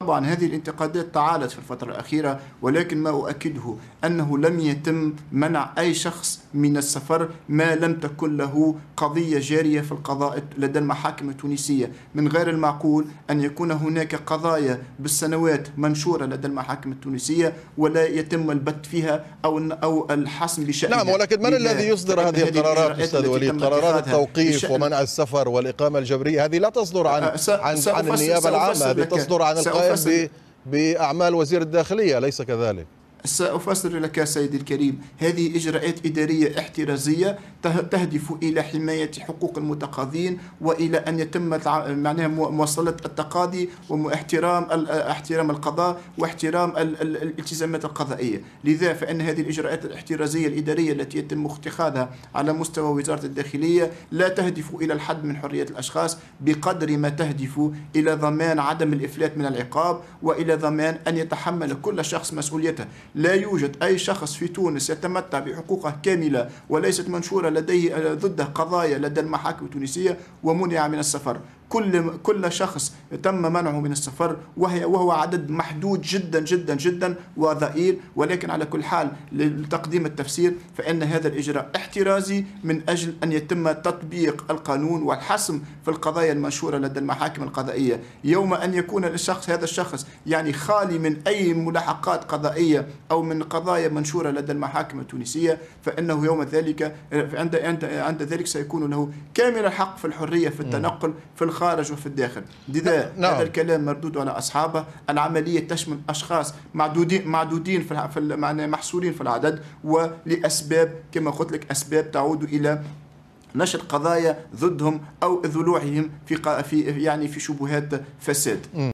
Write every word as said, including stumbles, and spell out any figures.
طبعا هذه الانتقادات تعالت في الفترة الأخيرة، ولكن ما أؤكده أنه لم يتم منع أي شخص من السفر ما لم تكن له قضية جارية في القضاء لدى المحاكم التونسية. من غير المعقول أن يكون هناك قضايا بالسنوات منشورة لدى المحاكم التونسية ولا يتم البت فيها أو أو الحسم بشأنها. نعم، ولكن من الذي يصدر هذه القرارات أستاذ وليد؟ قرارات التوقيف ومنع السفر والإقامة الجبرية هذه لا تصدر عن عن, عن النيابة العامة، هذه تصدر عن القائم بأعمال وزير الداخلية، أليس كذلك؟ سأفسر لك سيدي الكريم، هذه إجراءات إدارية احترازية تهدف إلى حماية حقوق المتقاضين وإلى أن يتم معناها مواصلة التقاضي واحترام احترام القضاء واحترام الالتزامات القضائية. لذا فإن هذه الإجراءات الاحترازية الإدارية التي يتم اتخاذها على مستوى وزارة الداخلية لا تهدف إلى الحد من حرية الأشخاص بقدر ما تهدف إلى ضمان عدم الإفلات من العقاب وإلى ضمان أن يتحمل كل شخص مسؤوليته. لا يوجد أي شخص في تونس يتمتع بحقوقه كاملة وليست منشورة لديه ضده قضايا لدى المحاكم التونسية ومنع من السفر. كل كل شخص تم منعه من السفر وهي وهو عدد محدود جدا جدا جدا وضئيل، ولكن على كل حال لتقديم التفسير فإن هذا الإجراء احترازي من أجل أن يتم تطبيق القانون والحسم في القضايا المنشورة لدى المحاكم القضائية. يوم أن يكون الشخص هذا الشخص يعني خالي من أي ملاحقات قضائية أو من قضايا منشورة لدى المحاكم التونسية فإنه يوم ذلك عند عند عند ذلك سيكون له كامل الحق في الحرية في التنقل في الخارج وفي الداخل. لذا نعم. هذا الكلام مردود على أصحابه. العملية تشمل أشخاص معدودين معدودين في في محصورين في العدد ولأسباب كما قلت لك أسباب تعود إلى نشر قضايا ضدهم أو ضلوعهم في في يعني في شبهات فساد.